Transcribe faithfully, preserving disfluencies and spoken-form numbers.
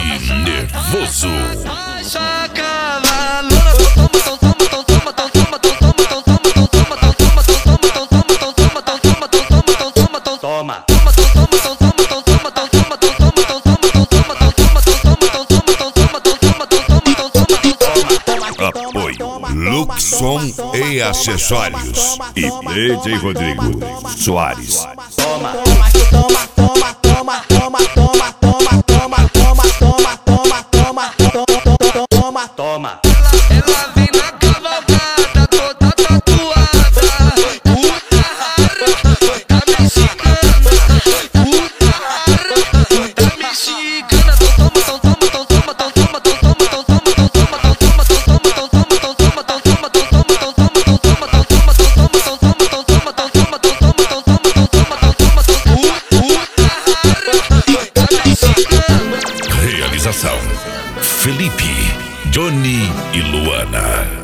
nervoso. Toma. Apoio Luxon e acessórios e D J Rodrigo Soares. Toma. Toma, toma, toma, toma, toma, toma, toma, toma, toma, toma, toma, toma, toma, Toma. Ela vem na cavalgada toda tatuada, puta rara da mexicana, puta rara da mexicana. Toma, toma, toma, toma, toma, toma, toma, toma, toma, Realização Felipe, Johnny e Luana.